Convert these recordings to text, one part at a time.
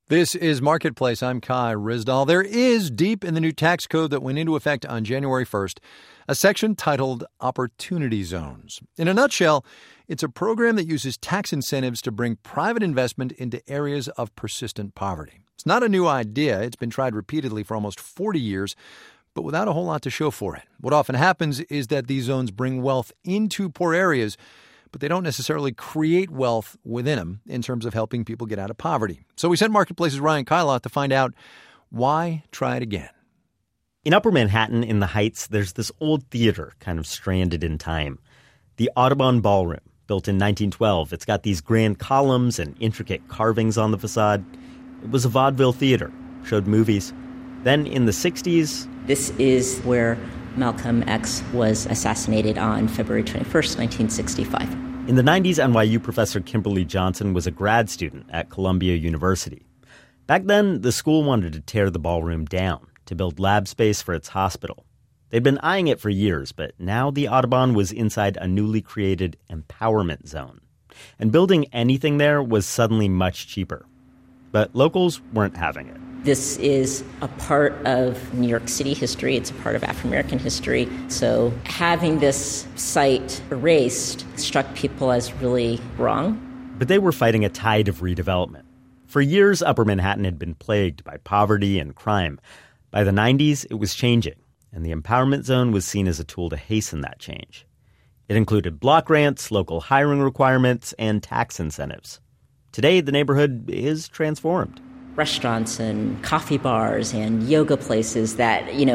This is Marketplace. I'm Kai Ryssdal. There is, deep in the new tax code that went into effect on January 1st, a section titled Opportunity Zones. In a nutshell, it's a program that uses tax incentives to bring private investment into areas of persistent poverty. It's not a new idea. It's been tried repeatedly for almost 40 years, but without a whole lot to show for it. What often happens is that these zones bring wealth into poor areas, but they don't necessarily create wealth within them in terms of helping people get out of poverty. So we sent Marketplace's Ryan Kailath to find out why try it again. In Upper Manhattan, in the Heights, there's this old theater kind of stranded in time. The Audubon Ballroom, built in 1912. It's got these grand columns and intricate carvings on the facade. It was a vaudeville theater, showed movies. Then in the 60s... This is where Malcolm X was assassinated on February 21st, 1965. In the 90s, NYU professor Kimberly Johnson was a grad student at Columbia University. Back then, the school wanted to tear the ballroom down to build lab space for its hospital. They'd been eyeing it for years, but now the Audubon was inside a newly created empowerment zone. And building anything there was suddenly much cheaper. But locals weren't having it. This is a part of New York City history. It's a part of Afro-American history. So having this site erased struck people as really wrong. But they were fighting a tide of redevelopment. For years, Upper Manhattan had been plagued by poverty and crime. By the 90s, it was changing, and the empowerment zone was seen as a tool to hasten that change. It included block grants, local hiring requirements, and tax incentives. Today, the neighborhood is transformed. Restaurants and coffee bars and yoga places that, in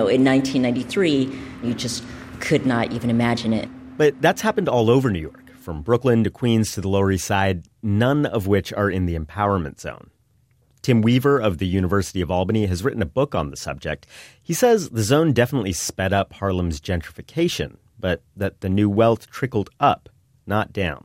1993, you just could not even imagine it. But that's happened all over New York, from Brooklyn to Queens to the Lower East Side, none of which are in the empowerment zone. Tim Weaver of the University of Albany has written a book on the subject. He says the zone definitely sped up Harlem's gentrification, but that the new wealth trickled up, not down.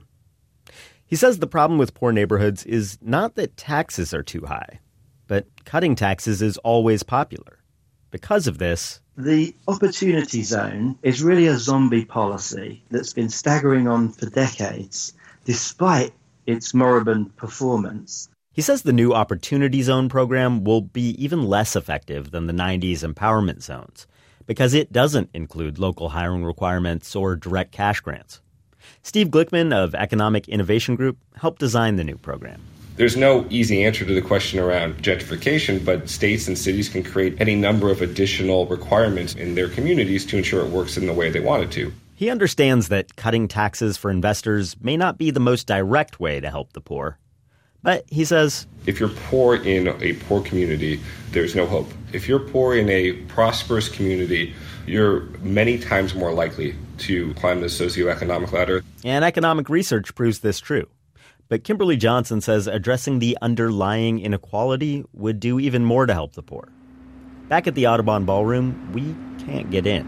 He says the problem with poor neighborhoods is not that taxes are too high, but cutting taxes is always popular. Because of this, the Opportunity Zone is really a zombie policy that's been staggering on for decades, despite its moribund performance. He says the new Opportunity Zone program will be even less effective than the 90s empowerment zones, because it doesn't include local hiring requirements or direct cash grants. Steve Glickman of Economic Innovation Group helped design the new program. There's no easy answer to the question around gentrification, but states and cities can create any number of additional requirements in their communities to ensure it works in the way they want it to. He understands that cutting taxes for investors may not be the most direct way to help the poor. But he says, if you're poor in a poor community, there's no hope. If you're poor in a prosperous community, you're many times more likely to climb the socioeconomic ladder. And economic research proves this true. But Kimberly Johnson says addressing the underlying inequality would do even more to help the poor. Back at the Audubon Ballroom, we can't get in.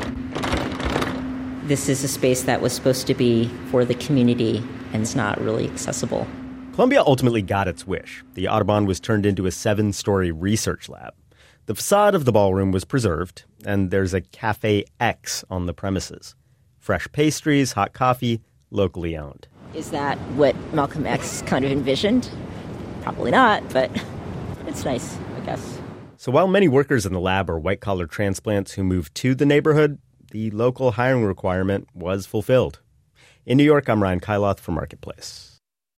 This is a space that was supposed to be for the community, and it's not really accessible. Columbia ultimately got its wish. The Audubon was turned into a 7-story research lab. The facade of the ballroom was preserved, and there's a Cafe X on the premises. Fresh pastries, hot coffee, locally owned. Is that what Malcolm X kind of envisioned? Probably not, but it's nice, I guess. So while many workers in the lab are white-collar transplants who moved to the neighborhood, the local hiring requirement was fulfilled. In New York, I'm Ryan Kailath for Marketplace.